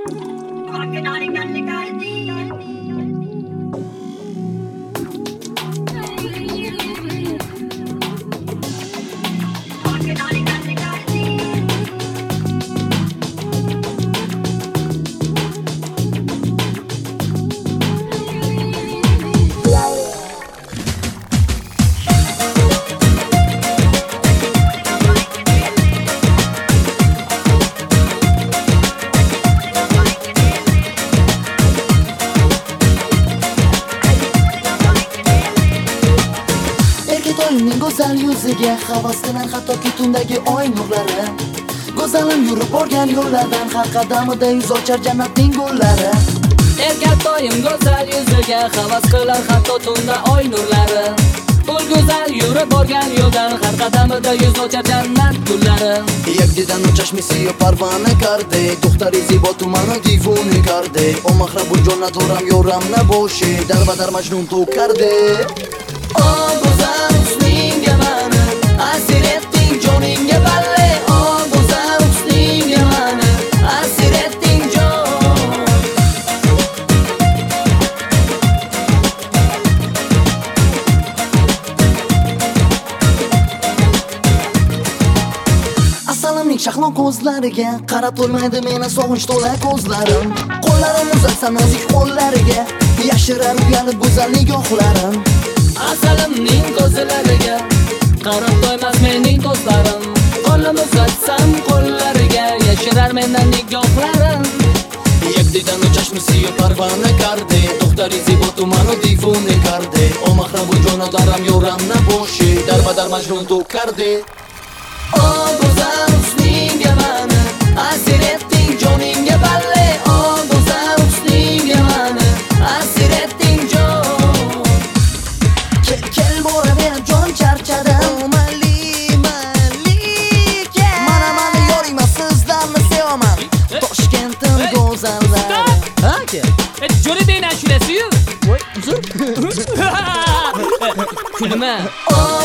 To'yning go'zal yuziga havas qilar hattoki tundagi oy nurlari. Go'zalim yurib borgan yo'llardan har qadamida yuz ochar jannatning gullari. Erkatoyim go'zal yuziga havas qilar hatto tunda oy nurlari. Ul go'zal yurib borgan yo'ldan har qadamida yuz ochar jannat gullari. Yakdidan chashmisi yo parvona karde, دختری زیبا تو منو دیوونه کرده. او مخرب و جون ندارم یورم نباشه، در بدر مجنون تو کرده. O go'zal husningga mani asir etding joningga balle. O go'zal husningga mani asir etding jon. Asalimning shahlo ko'zlariga qarab to'lmaydi meni sog'inch to'la ko'zlarim. Qo'llarim uzatsa nozik qo'llariga yashirar uyalib go'zal nigohlarim. Asalimning ko'zlariga qarab to'ymas mening ko'zlarim. Qo'lim uzatsam qo'llariga yashirar mendan nigohlarim. Yakdidan chashmisi yo parvona karde, دختری زیبا تو منو دیوونه کرده. او مخرب و جون ندارم یورم نباشه، در بدر مجنون تو کرده. O go'zal husningga mani asir etding joningga balle. O go'zal husningga mani asir etding jon. Kel bora ber jon charchadim. Mana yoringman sizlarni sevaman. Toshkentning go'zallari. Aka, jo'ra deyna shurasi-yu. Voy, uzr. Kulma.